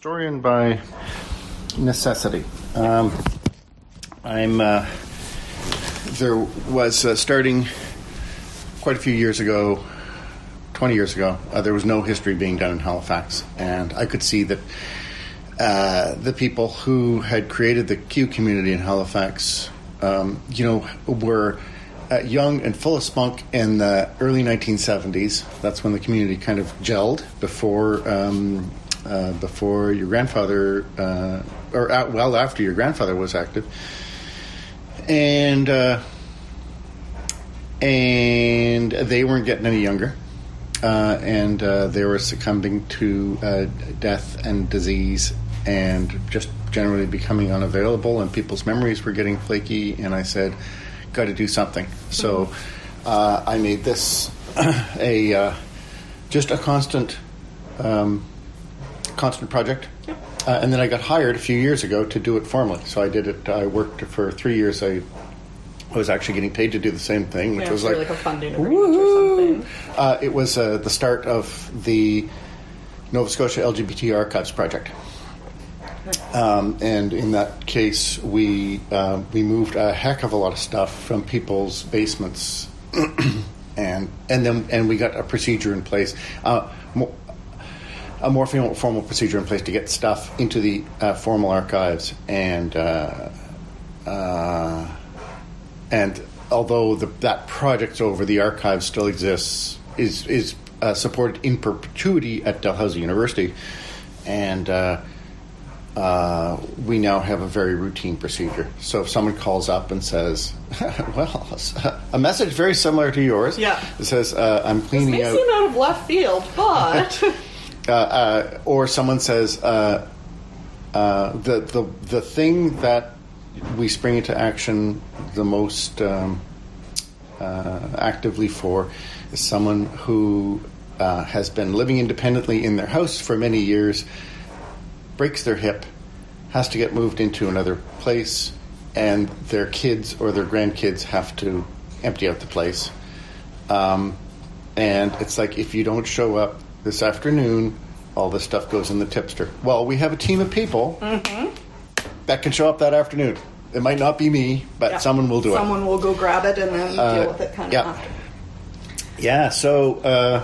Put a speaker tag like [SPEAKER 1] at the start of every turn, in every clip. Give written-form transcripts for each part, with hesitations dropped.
[SPEAKER 1] historian by necessity. There was starting quite a few years ago, 20 years ago, there was no history being done in Halifax, and I could see that the people who had created the Q community in Halifax, were young and full of spunk in the early 1970s. That's when the community kind of gelled before your grandfather, after your grandfather was active, and they weren't getting any younger, and they were succumbing to death and disease, and just generally becoming unavailable, and people's memories were getting flaky. And I said, got to do something. So I made this just a constant project. And then I got hired a few years ago to do it formally. So I did it. I worked for 3 years. I was actually getting paid to do the same thing, which was
[SPEAKER 2] like a funding agreement or something.
[SPEAKER 1] It was the start of the Nova Scotia LGBT Archives Project. And in that case, we moved a heck of a lot of stuff from people's basements, and we got a procedure in place, a more formal procedure in place to get stuff into the formal archives, and although that project's over, the archive still exists, is supported in perpetuity at Dalhousie University, and we now have a very routine procedure. So if someone calls up and says, well, a message very similar to yours, it says, I'm cleaning out...
[SPEAKER 2] This may seem out of left field, but...
[SPEAKER 1] or someone says, the thing that we spring into action the most actively for is someone who has been living independently in their house for many years, breaks their hip, has to get moved into another place, and their kids or their grandkids have to empty out the place. And it's like, if you don't show up this afternoon, all this stuff goes in the tipster. Well, we have a team of people that can show up that afternoon. It might not be me, but someone will do it.
[SPEAKER 2] Someone will go grab it and then deal with it kind of after.
[SPEAKER 1] Yeah, so...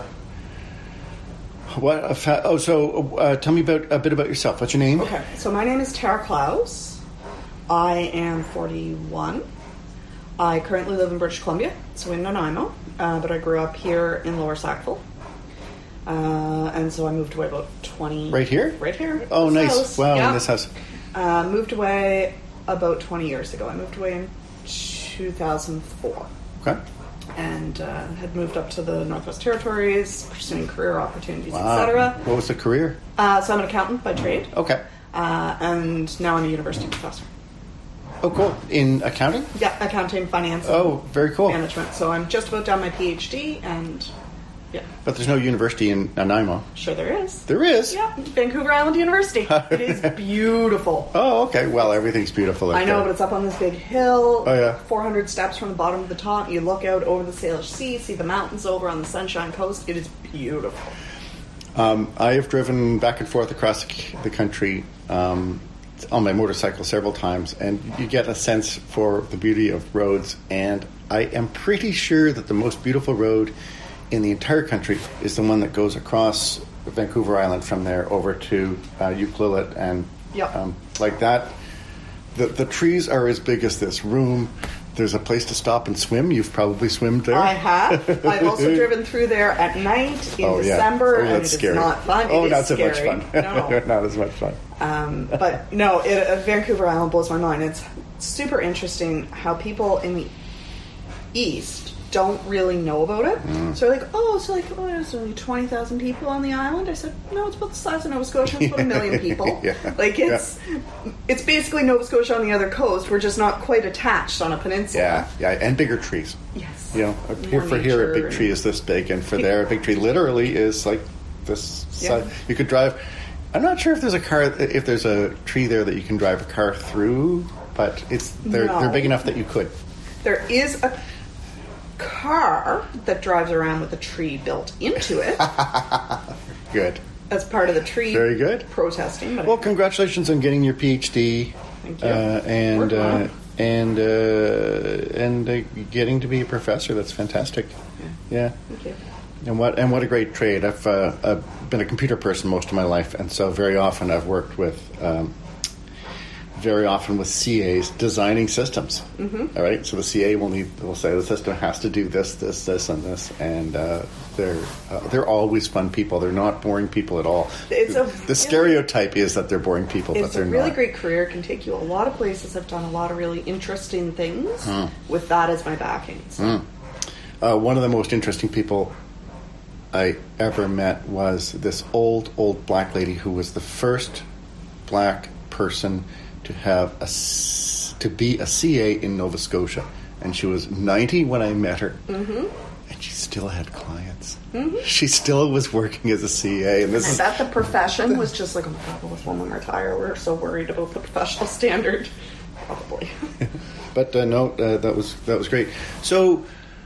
[SPEAKER 1] tell me a bit about yourself. What's your name?
[SPEAKER 2] Okay, so my name is Tara Klaus. I am 41. I currently live in British Columbia, so in Nanaimo, but I grew up here in Lower Sackville. And so I moved away about 20...
[SPEAKER 1] Right here?
[SPEAKER 2] Right here.
[SPEAKER 1] Oh, nice.
[SPEAKER 2] House.
[SPEAKER 1] Wow, in this house.
[SPEAKER 2] Moved away about 20 years ago. I moved away in 2004.
[SPEAKER 1] Okay.
[SPEAKER 2] And had moved up to the Northwest Territories, pursuing career opportunities,
[SPEAKER 1] wow.
[SPEAKER 2] etc.
[SPEAKER 1] What was the career?
[SPEAKER 2] So I'm an accountant by trade.
[SPEAKER 1] Okay.
[SPEAKER 2] And now I'm a university professor.
[SPEAKER 1] Oh, cool. In accounting?
[SPEAKER 2] Yeah, accounting, finance.
[SPEAKER 1] Oh, very cool.
[SPEAKER 2] Management. So I'm just about done my PhD, and yeah.
[SPEAKER 1] But there's no university in Nanaimo.
[SPEAKER 2] Sure there is.
[SPEAKER 1] There is?
[SPEAKER 2] Yeah, Vancouver Island University. It is beautiful.
[SPEAKER 1] Oh, okay. Well, everything's beautiful.
[SPEAKER 2] I know, but it's up on this big hill.
[SPEAKER 1] Oh, yeah.
[SPEAKER 2] 400 steps from the bottom to the top. You look out over the Salish Sea, see the mountains over on the Sunshine Coast. It is beautiful.
[SPEAKER 1] I have driven back and forth across the country on my motorcycle several times, and you get a sense for the beauty of roads, and I am pretty sure that the most beautiful road in the entire country is the one that goes across Vancouver Island from there over to Ucluelet, and like that. The trees are as big as this room. There's a place to stop and swim. You've probably swimmed there.
[SPEAKER 2] I have. I've also driven through there at night in December, and it's not fun.
[SPEAKER 1] Not so much fun.
[SPEAKER 2] No.
[SPEAKER 1] Not as much fun.
[SPEAKER 2] But no, Vancouver Island blows my mind. It's super interesting how people in the East don't really know about it. So they're like, there's only 20,000 people on the island. I said, no, it's about the size of Nova Scotia. It's about 1 million people. It's basically Nova Scotia on the other coast. We're just not quite attached on a peninsula.
[SPEAKER 1] Yeah, and bigger trees.
[SPEAKER 2] Yes.
[SPEAKER 1] You know, here a big tree is this big, and for there a big tree literally is like this size. You could drive. I'm not sure if there's a tree there that you can drive a car through, but they're big enough that you could.
[SPEAKER 2] There is a car that drives around with a tree built into it.
[SPEAKER 1] Good.
[SPEAKER 2] as part of the tree
[SPEAKER 1] Very good.
[SPEAKER 2] protesting. But
[SPEAKER 1] Well, congratulations on getting your PhD.
[SPEAKER 2] Thank you.
[SPEAKER 1] And getting to be a professor. That's fantastic. Yeah.
[SPEAKER 2] Thank you.
[SPEAKER 1] And what a great trade. I've been a computer person most of my life, and so very often I've worked with CAs designing systems. Mm-hmm. All right, so the CA will say the system has to do this, and this, and they're always fun people. They're not boring people at all. The stereotype is that they're boring people, but they're not.
[SPEAKER 2] It's a really great career. It can take you a lot of places. I've done a lot of really interesting things with that as my backing. So.
[SPEAKER 1] One of the most interesting people I ever met was this old black lady who was the first black person to have to be a CA in Nova Scotia, and she was 90 when I met her, and she still had clients. Mm-hmm. She still was working as a CA, and
[SPEAKER 2] I bet the profession was just like, oh my God, will this woman retire? We're so worried about the professional standard. Probably.
[SPEAKER 1] But no, that was great. So,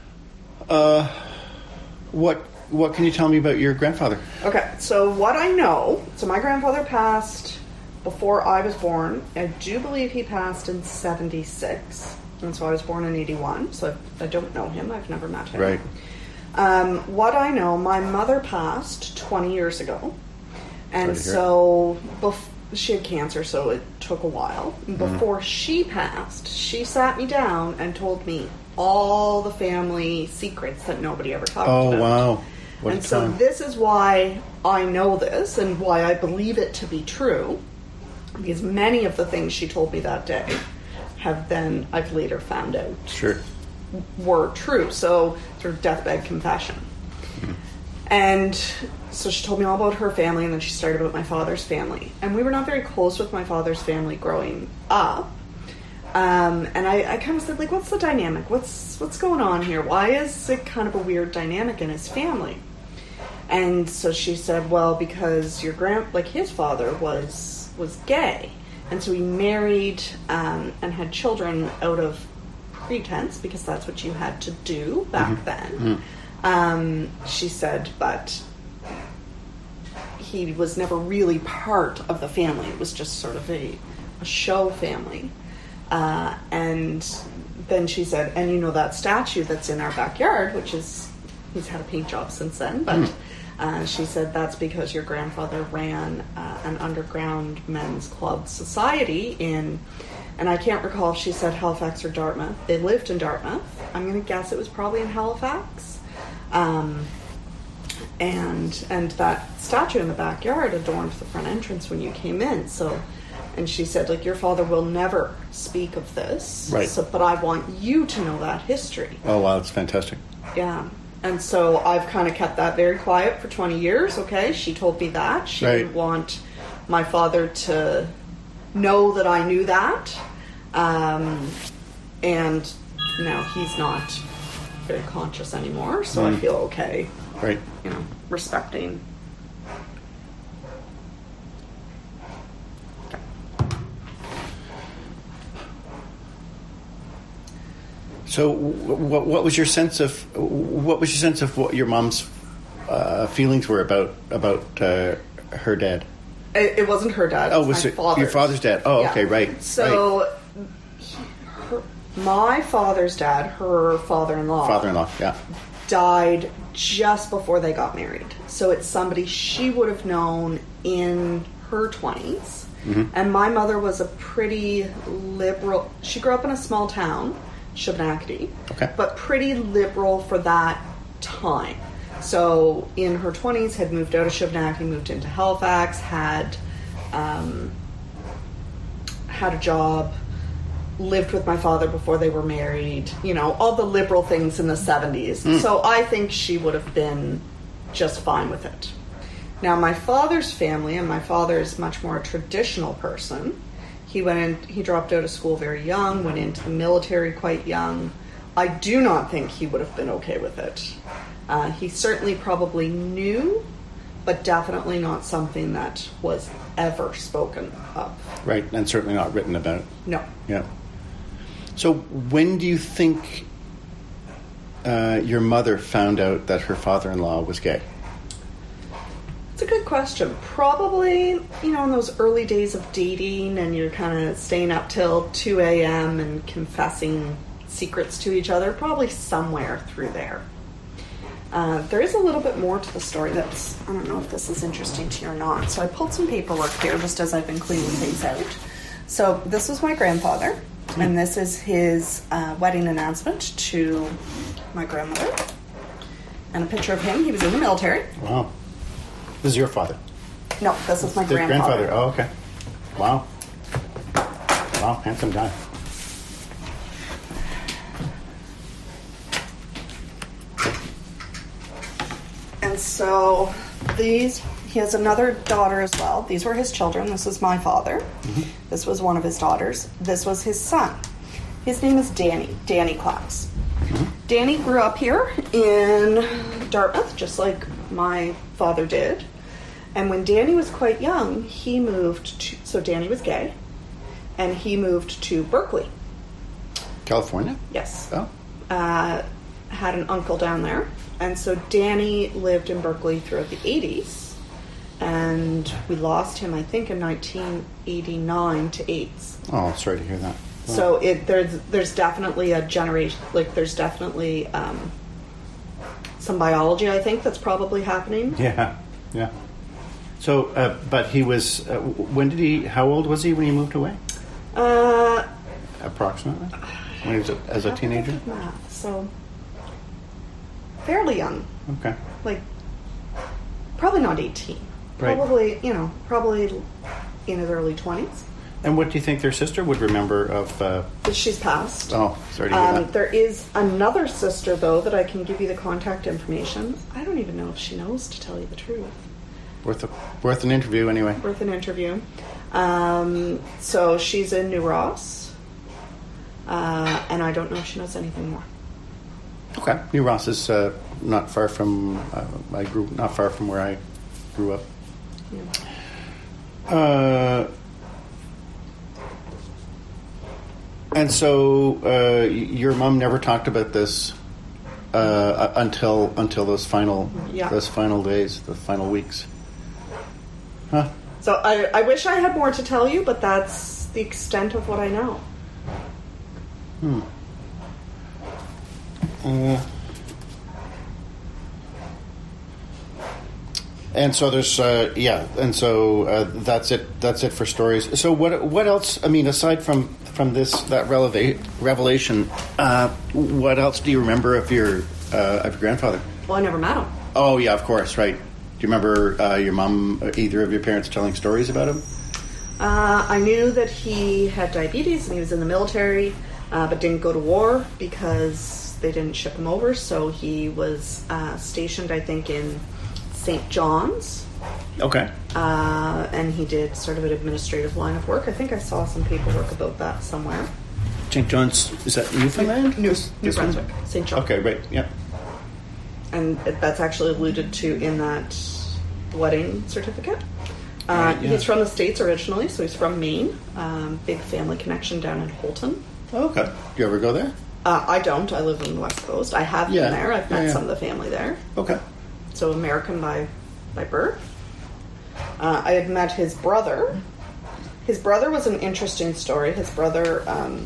[SPEAKER 1] what can you tell me about your grandfather?
[SPEAKER 2] Okay, so what I know, so my grandfather passed before I was born. I do believe he passed in 76, and so I was born in 81, so I don't know him. I've never met him.
[SPEAKER 1] Right.
[SPEAKER 2] What I know, my mother passed 20 years ago, and so she had cancer, so it took a while. Before she passed, she sat me down and told me all the family secrets that nobody ever talked about.
[SPEAKER 1] Oh, wow. What
[SPEAKER 2] and so this is why I know this and why I believe it to be true, because many of the things she told me that day I've later found out were true. So sort of deathbed confession. Mm-hmm. And so she told me all about her family, and then she started about my father's family. And we were not very close with my father's family growing up. And I kind of said, like, what's the dynamic? What's going on here? Why is it kind of a weird dynamic in his family? And so she said, well, because his father was gay. And so he married and had children out of pretense, because that's what you had to do back then. She said, but he was never really part of the family. It was just sort of a show family. And then she said, and you know that statue that's in our backyard, which is, he's had a paint job since then, but she said that's because your grandfather ran an underground men's club society in, and I can't recall if she said Halifax or Dartmouth. They lived in Dartmouth. I'm going to guess it was probably in Halifax. And that statue in the backyard adorned the front entrance when you came in. So, and she said, like, your father will never speak of this.
[SPEAKER 1] Right.
[SPEAKER 2] So, but I want you to know that history.
[SPEAKER 1] Oh, wow, that's fantastic.
[SPEAKER 2] Yeah. And so I've kind of kept that very quiet for 20 years. Okay, she told me that. She didn't want my father to know that I knew that. And now he's not very conscious anymore, so I feel okay.
[SPEAKER 1] Right.
[SPEAKER 2] You know, respecting. Okay.
[SPEAKER 1] So, what was your sense of what your mom's feelings were about her dad?
[SPEAKER 2] It wasn't her dad.
[SPEAKER 1] Oh, was it your father's dad? Oh, yeah. Okay, right.
[SPEAKER 2] So, my father's dad, her father-in-law,
[SPEAKER 1] yeah,
[SPEAKER 2] died just before they got married. So it's somebody she would have known in her 20s. Mm-hmm. And my mother was a pretty liberal. She grew up in a small town, Shubenacadie, but pretty liberal for that time. So in her 20s, had moved out of Shubenacadie, moved into Halifax, had a job, lived with my father before they were married, you know, all the liberal things in the 70s. So I think she would have been just fine with it. Now, my father's family, and my father is much more a traditional person. He dropped out of school very young, went into the military quite young. I do not think he would have been okay with it. He certainly probably knew, but definitely not something that was ever spoken of.
[SPEAKER 1] Right, and certainly not written about.
[SPEAKER 2] No.
[SPEAKER 1] Yeah. So when do you think your mother found out that her father-in-law was gay?
[SPEAKER 2] It's a good question. Probably, in those early days of dating and you're kind of staying up till 2 a.m. and confessing secrets to each other, probably somewhere through there. There is a little bit more to the story I don't know if this is interesting to you or not. So I pulled some paperwork here just as I've been cleaning things out. So this was my grandfather, and this is his wedding announcement to my grandmother. And a picture of him. He was in the military.
[SPEAKER 1] Wow. This is your father?
[SPEAKER 2] No, this is my grandfather.
[SPEAKER 1] Oh, okay. Wow. Wow, handsome guy.
[SPEAKER 2] And so he has another daughter as well. These were his children. This is my father. Mm-hmm. This was one of his daughters. This was his son. His name is Danny Klaus. Mm-hmm. Danny grew up here in Dartmouth, just like my father did. And when Danny was quite young, he moved to... So Danny was gay, and he moved to Berkeley.
[SPEAKER 1] California?
[SPEAKER 2] Yes.
[SPEAKER 1] Oh.
[SPEAKER 2] Had an uncle down there. And so Danny lived in Berkeley throughout the 80s, and we lost him, I think, in 1989 to AIDS.
[SPEAKER 1] Oh, sorry to hear that. Wow.
[SPEAKER 2] So there's definitely a generation, there's definitely some biology, I think, that's probably happening.
[SPEAKER 1] Yeah. So, but he was, how old was he when he moved away? Approximately? When he was as a teenager?
[SPEAKER 2] So... fairly young.
[SPEAKER 1] Okay.
[SPEAKER 2] Probably not 18.
[SPEAKER 1] Right.
[SPEAKER 2] Probably in his early 20s.
[SPEAKER 1] And what do you think their sister would remember of...
[SPEAKER 2] She's passed.
[SPEAKER 1] Oh, sorry to hear that.
[SPEAKER 2] There is another sister, though, that I can give you the contact information. I don't even know if she knows, to tell you the truth.
[SPEAKER 1] Worth an interview, anyway.
[SPEAKER 2] Worth an interview. So she's in New Ross. And I don't know if she knows anything more.
[SPEAKER 1] Okay. New Ross is not far from not far from where I grew up. Yeah. And so your mom never talked about this until those final days, the final weeks. Huh?
[SPEAKER 2] So I wish I had more to tell you, but that's the extent of what I know.
[SPEAKER 1] And so there's that's it for stories. So what else? I mean, aside from that revelation, what else do you remember of your grandfather?
[SPEAKER 2] Well, I never met him.
[SPEAKER 1] Oh yeah, of course, right. Do you remember your mom, either of your parents, telling stories about him?
[SPEAKER 2] I knew that he had diabetes and he was in the military, but didn't go to war because they didn't ship him over. So he was stationed, I think, in St. John's.
[SPEAKER 1] Okay.
[SPEAKER 2] And he did sort of an administrative line of work. I think I saw some paperwork about that somewhere.
[SPEAKER 1] St. John's, is that Newfoundland?
[SPEAKER 2] New Brunswick. St. John.
[SPEAKER 1] Okay, right, yeah.
[SPEAKER 2] And that's actually alluded to in that wedding certificate.
[SPEAKER 1] Right, yeah.
[SPEAKER 2] He's from the States originally, so he's from Maine. Big family connection down in Holton.
[SPEAKER 1] Okay. Do you ever go there?
[SPEAKER 2] I don't. I live on the West Coast. I have been there. I've met some of the family there.
[SPEAKER 1] Okay.
[SPEAKER 2] So American by birth. I had met his brother. His brother was an interesting story. His brother,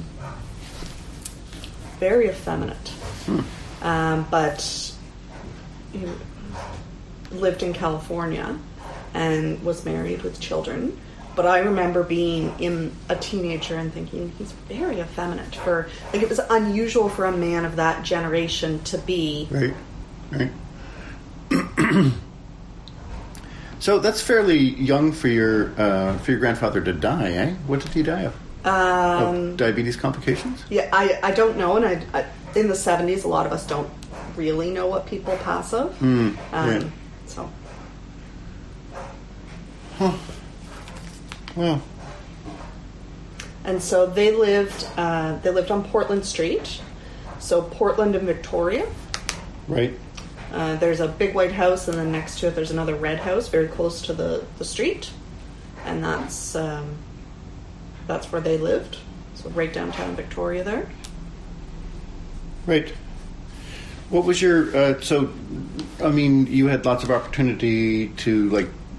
[SPEAKER 2] very effeminate. But he lived in California and was married with children. But I remember being a teenager and thinking, he's very effeminate. It was unusual for a man of that generation to be.
[SPEAKER 1] Right. So that's fairly young for your grandfather to die, eh? What did he die of? Of diabetes complications?
[SPEAKER 2] Yeah, I don't know, and I in the 70s, a lot of us don't really know what people pass of.
[SPEAKER 1] Right.
[SPEAKER 2] So.
[SPEAKER 1] Huh. Well.
[SPEAKER 2] And so they lived on Portland Street, so Portland and Victoria.
[SPEAKER 1] Right.
[SPEAKER 2] There's a big white house, and then next to it there's another red house very close to the street, and that's where they lived. So right downtown Victoria there.
[SPEAKER 1] Right. What was your so? I mean, you had lots of opportunity to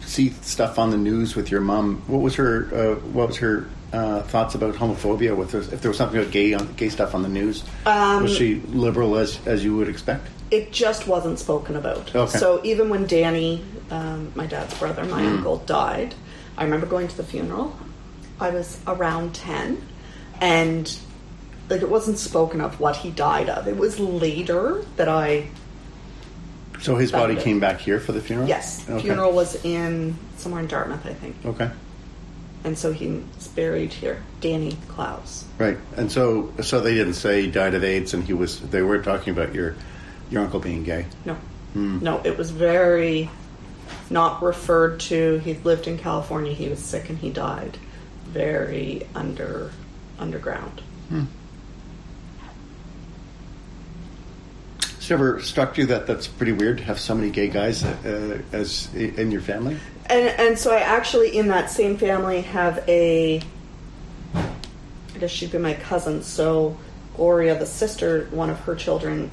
[SPEAKER 1] see stuff on the news with your mom, what was her thoughts about homophobia? If there was something about gay stuff on the news, was she liberal as you would expect?
[SPEAKER 2] It just wasn't spoken about.
[SPEAKER 1] Okay.
[SPEAKER 2] So even when Danny, my dad's brother, my uncle, died, I remember going to the funeral. I was around 10, and like it wasn't spoken of what he died of. It was later that I.
[SPEAKER 1] So his body came back here for the funeral?
[SPEAKER 2] Yes.
[SPEAKER 1] Okay.
[SPEAKER 2] Funeral was somewhere in Dartmouth, I think.
[SPEAKER 1] Okay.
[SPEAKER 2] And so he was here, Danny Klaus.
[SPEAKER 1] Right. And so they didn't say he died of AIDS, and they were talking about your uncle being gay.
[SPEAKER 2] No. No, it was very not referred to. He lived in California, he was sick and he died. Very underground.
[SPEAKER 1] Has it ever struck you that that's pretty weird to have so many gay guys as in your family?
[SPEAKER 2] And so I actually, in that same family, have I guess she'd be my cousin. So Gloria, the sister, one of her children,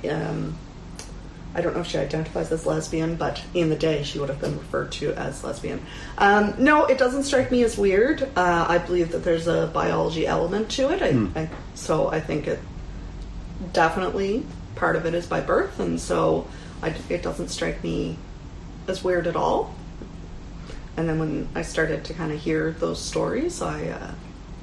[SPEAKER 2] I don't know if she identifies as lesbian, but in the day she would have been referred to as lesbian. No, it doesn't strike me as weird. I believe that there's a biology element to it. So I think it definitely, part of it is by birth, and so it doesn't strike me as weird at all. And then when I started to kind of hear those stories, it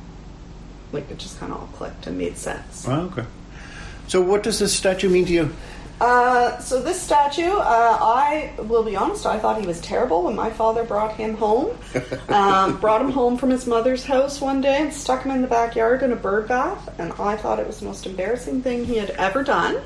[SPEAKER 2] just kind of all clicked and made sense.
[SPEAKER 1] Oh, okay. So what does this statue mean to you?
[SPEAKER 2] So this statue, I will be honest, I thought he was terrible when my father brought him home. Brought him home from his mother's house one day and stuck him in the backyard in a bird bath, and I thought it was the most embarrassing thing he had ever done.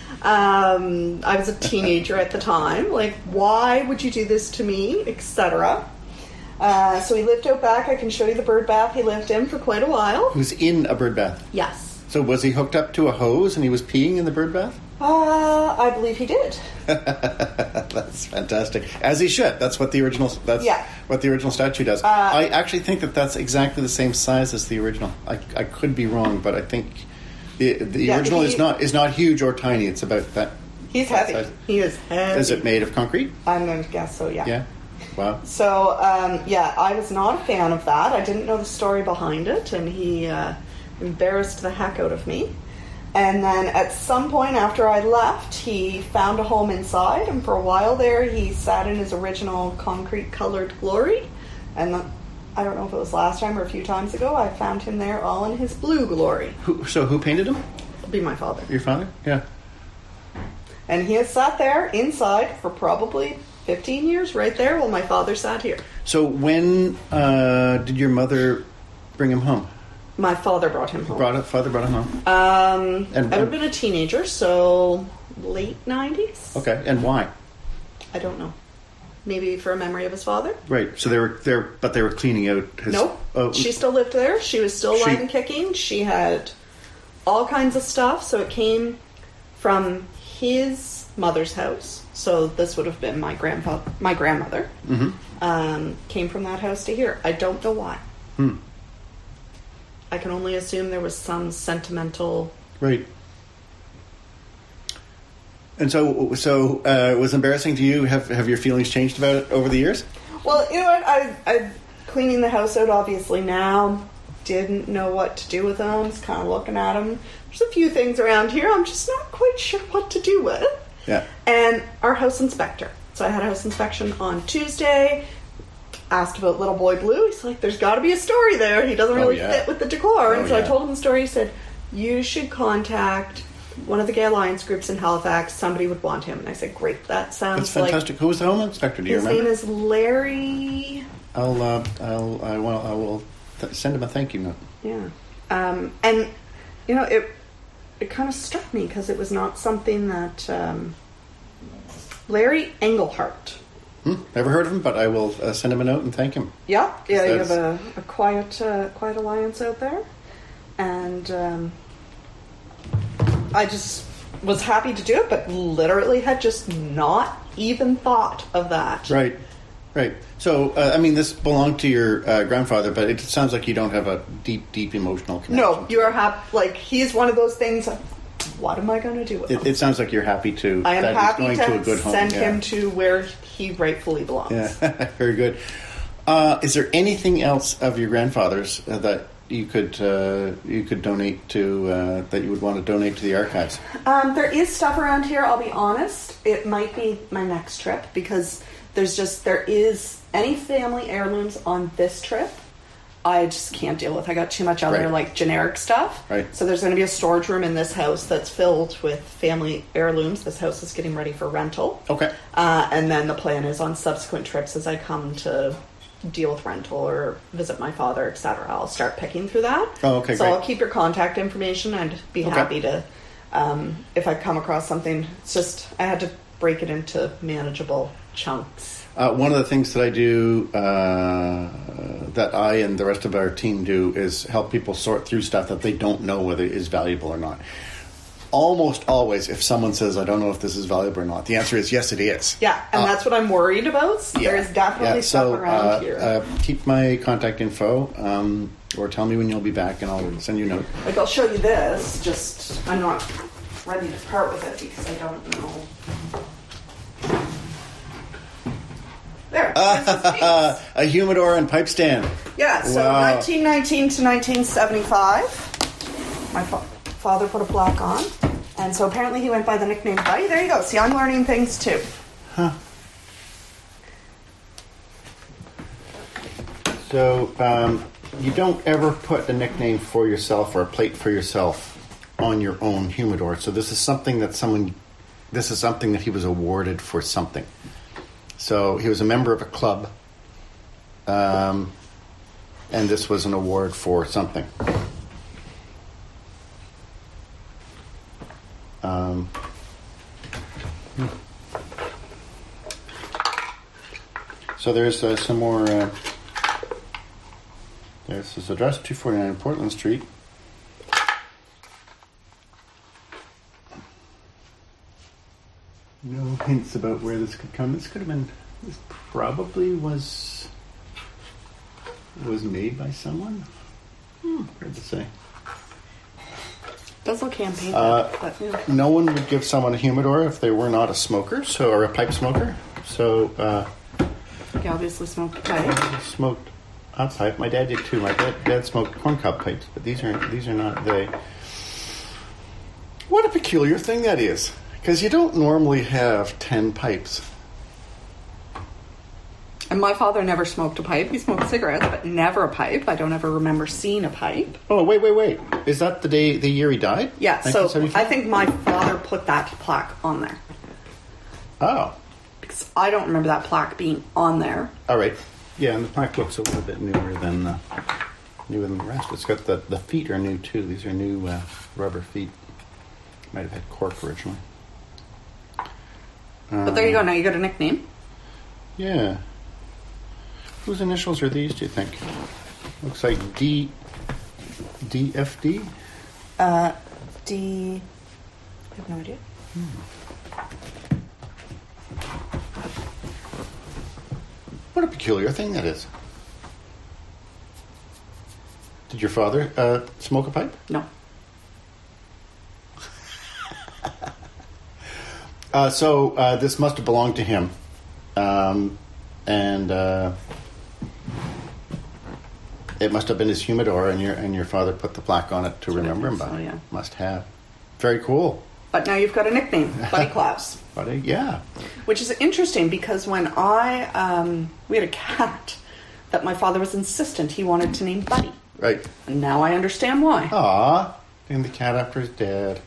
[SPEAKER 2] I was a teenager at the time. Like, why would you do this to me, etc. So he lived out back. I can show you the bird bath he lived in for quite a while.
[SPEAKER 1] He was in a bird bath?
[SPEAKER 2] Yes.
[SPEAKER 1] So was he hooked up to a hose and he was peeing in the bird bath?
[SPEAKER 2] I believe he did.
[SPEAKER 1] That's fantastic. As he should. That's what the original. What the original statue does. I actually think that's exactly the same size as the original. I could be wrong, but I think the original is not huge or tiny. It's about that.
[SPEAKER 2] He's heavy. Size. He is heavy.
[SPEAKER 1] Is it made of concrete?
[SPEAKER 2] I'm going to guess so. Yeah.
[SPEAKER 1] Yeah. Wow.
[SPEAKER 2] So I was not a fan of that. I didn't know the story behind it, and he embarrassed the heck out of me. And then at some point after I left, he found a home inside, and for a while there he sat in his original concrete-colored glory. And I don't know if it was last time or a few times ago, I found him there all in his blue glory.
[SPEAKER 1] Who painted him?
[SPEAKER 2] It'll be my father.
[SPEAKER 1] Your father? Yeah.
[SPEAKER 2] And he has sat there inside for probably 15 years right there while my father sat here.
[SPEAKER 1] So when did your mother bring him home?
[SPEAKER 2] My father brought him home.
[SPEAKER 1] Father brought him home.
[SPEAKER 2] I would have been a teenager, so late 90s.
[SPEAKER 1] Okay, and why?
[SPEAKER 2] I don't know. Maybe for a memory of his father.
[SPEAKER 1] Right. So they were cleaning out his.
[SPEAKER 2] Nope. She still lived there. She was still alive and kicking. She had all kinds of stuff. So it came from his mother's house. So this would have been my grandmother. Mm-hmm. Came from that house to here. I don't know why. I can only assume there was some sentimental...
[SPEAKER 1] Right. And so it was embarrassing to you? Have your feelings changed about it over the years?
[SPEAKER 2] Well, you know what? I cleaning the house out, obviously, now. Didn't know what to do with them. Just kind of looking at them. There's a few things around here I'm just not quite sure what to do with.
[SPEAKER 1] Yeah. And
[SPEAKER 2] our house inspector. So I had a house inspection on Tuesday. Asked about Little Boy Blue. He's like, there's got to be a story there. He doesn't really fit with the decor. And so I told him the story. He said, you should contact one of the Gay Alliance groups in Halifax. Somebody would want him. And I said, great. That sounds
[SPEAKER 1] That's fantastic. Who was the home inspector? Do you remember?
[SPEAKER 2] His name is Larry.
[SPEAKER 1] I will send him a thank you note.
[SPEAKER 2] Yeah. And you know, it kind of struck me because it was not something that Larry Engelhart.
[SPEAKER 1] Never heard of him, but I will send him a note and thank him.
[SPEAKER 2] Yeah, you have a quiet alliance out there, and I just was happy to do it, but literally had just not even thought of that.
[SPEAKER 1] Right. So, this belonged to your grandfather, but it sounds like you don't have a deep emotional connection.
[SPEAKER 2] No, you are happy. Like, he's one of those things. What am I going to do with him?
[SPEAKER 1] It sounds like you're happy to.
[SPEAKER 2] I am happy
[SPEAKER 1] he's going to a good home.
[SPEAKER 2] Send him to where he rightfully belongs.
[SPEAKER 1] Yeah, very good. Is there anything else of your grandfather's that you could donate to that you would want to donate to the archives?
[SPEAKER 2] There is stuff around here. I'll be honest. It might be my next trip because there is any family heirlooms on this trip. I just can't deal with. I got too much other like generic stuff.
[SPEAKER 1] Right.
[SPEAKER 2] So there's going to be a storage room in this house that's filled with family heirlooms. This house is getting ready for rental.
[SPEAKER 1] Okay.
[SPEAKER 2] And then the plan is on subsequent trips as I come to deal with rental or visit my father, etc. I'll start picking through that.
[SPEAKER 1] Oh, okay,
[SPEAKER 2] so
[SPEAKER 1] great.
[SPEAKER 2] I'll keep your contact information and be happy to, if I come across something. It's just I had to break it into manageable chunks.
[SPEAKER 1] One of the things that I do, that I and the rest of our team do, is help people sort through stuff that they don't know whether it is valuable or not. Almost always, if someone says, I don't know if this is valuable or not, the answer is yes, it is.
[SPEAKER 2] Yeah, and that's what I'm worried about.
[SPEAKER 1] Yeah.
[SPEAKER 2] There's definitely stuff around here.
[SPEAKER 1] Keep my contact info, or tell me when you'll be back, and I'll send you a note.
[SPEAKER 2] Like, I'll show you this, just I'm not ready to part with it because I don't know. There.
[SPEAKER 1] A humidor and pipe stand.
[SPEAKER 2] Yeah, so
[SPEAKER 1] Wow.
[SPEAKER 2] 1919 to 1975. My father put a plaque on. And so apparently he went by the nickname Buddy. There you go. See, I'm learning things too.
[SPEAKER 1] Huh. So, you don't ever put a nickname for yourself or a plate for yourself on your own humidor. So this is something that he was awarded for something. So he was a member of a club, and this was an award for something. So there's some more. There's his address, 249 Portland Street. No hints about where this could come. This could have been. This probably was made by someone. Hard to say.
[SPEAKER 2] Does look hand painted. But, yeah.
[SPEAKER 1] No one would give someone a humidor if they were not a smoker, or a pipe smoker. So
[SPEAKER 2] He obviously smoked a pipe.
[SPEAKER 1] smoked a pipe. My dad did too. My dad smoked corncob pipes, but these are not they. What a peculiar thing that is, because you don't normally have 10 pipes.
[SPEAKER 2] And my father never smoked a pipe. He smoked cigarettes, but never a pipe. I don't ever remember seeing a pipe.
[SPEAKER 1] Oh, wait. Is that the year he died?
[SPEAKER 2] Yeah, so
[SPEAKER 1] 1975?
[SPEAKER 2] I think my father put that plaque on there.
[SPEAKER 1] Oh.
[SPEAKER 2] Because I don't remember that plaque being on there.
[SPEAKER 1] All right. Yeah, and the plaque looks a little bit newer than the rest. It's got the feet are new too. These are new rubber feet. Might have had cork originally.
[SPEAKER 2] But there you go. Now you got a nickname.
[SPEAKER 1] Yeah. Whose initials are these, do you think? Looks like DFD?
[SPEAKER 2] D. I have no idea.
[SPEAKER 1] What a peculiar thing that is. Did your father smoke a pipe?
[SPEAKER 2] No.
[SPEAKER 1] So this must have belonged to him. And it must have been his humidor, and your father put the plaque on it to remember him by.
[SPEAKER 2] So, yeah.
[SPEAKER 1] Must have. Very cool.
[SPEAKER 2] But now you've got a nickname, Buddy Klaus.
[SPEAKER 1] Buddy, yeah.
[SPEAKER 2] Which is interesting because when we had a cat that my father was insistent he wanted to name Buddy.
[SPEAKER 1] Right.
[SPEAKER 2] And now I understand why.
[SPEAKER 1] Aw, named the cat after his dad.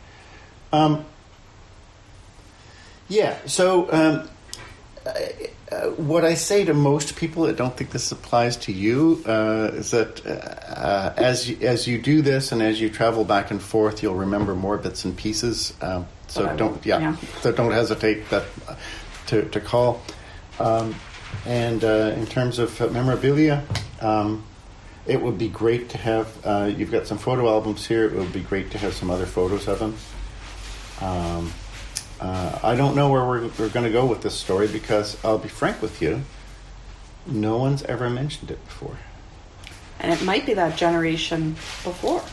[SPEAKER 1] Yeah, so what I say to most people that don't think this applies to you is that as you do this and as you travel back and forth, you'll remember more bits and pieces. So don't hesitate to call. And in terms of memorabilia, it would be great to have. You've got some photo albums here. It would be great to have some other photos of them. I don't know where we're going to go with this story because I'll be frank with you, no one's ever mentioned it before.
[SPEAKER 2] And it might be that generation before.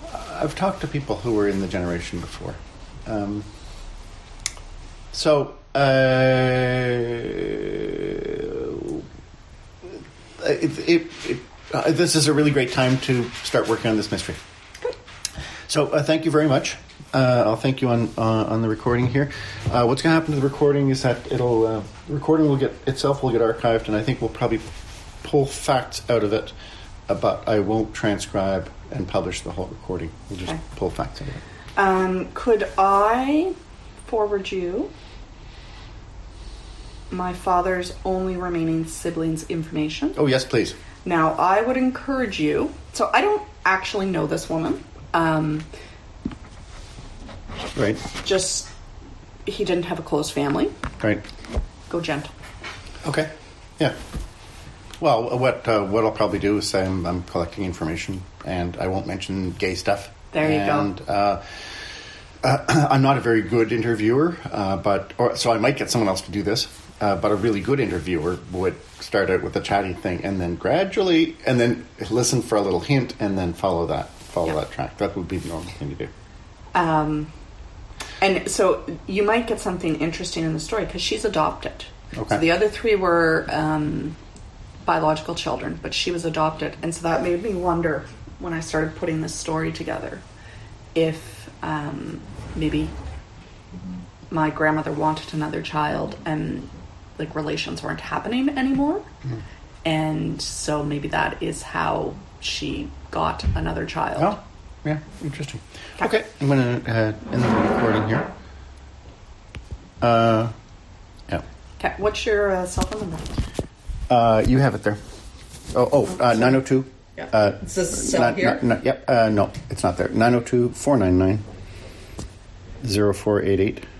[SPEAKER 1] I've talked to people who were in the generation before. So This is a really great time to start working on this mystery.
[SPEAKER 2] Good.
[SPEAKER 1] So thank you very much. I'll thank you on the recording here. What's going to happen to the recording is that the recording will get archived, and I think we'll probably pull facts out of it, but I won't transcribe and publish the whole recording. We'll just pull facts out of it.
[SPEAKER 2] Could I forward you my father's only remaining siblings' information?
[SPEAKER 1] Oh, yes, please.
[SPEAKER 2] Now, I would encourage you... So, I don't actually know this woman.
[SPEAKER 1] Right.
[SPEAKER 2] Just, he didn't have a close family.
[SPEAKER 1] Right.
[SPEAKER 2] Go gentle.
[SPEAKER 1] Okay. Yeah. Well, what I'll probably do is say I'm collecting information, and I won't mention gay stuff.
[SPEAKER 2] There you
[SPEAKER 1] go. I'm not a very good interviewer, so I might get someone else to do this. But a really good interviewer would start out with a chatty thing, and then gradually, and then listen for a little hint, and then follow that track. That would be the normal thing to do.
[SPEAKER 2] And so you might get something interesting in the story because she's adopted.
[SPEAKER 1] Okay.
[SPEAKER 2] So the other three were biological children, but she was adopted, and so that made me wonder when I started putting this story together if maybe my grandmother wanted another child and like relations weren't happening anymore. Mm. And so maybe that is how she got another child.
[SPEAKER 1] Oh, yeah, interesting. Okay, I'm going to end the recording here. Yeah.
[SPEAKER 2] Okay, what's your cell phone number?
[SPEAKER 1] You have it there. 902.
[SPEAKER 2] Yeah. Is this cell here?
[SPEAKER 1] No, it's not there. 902-499-0488.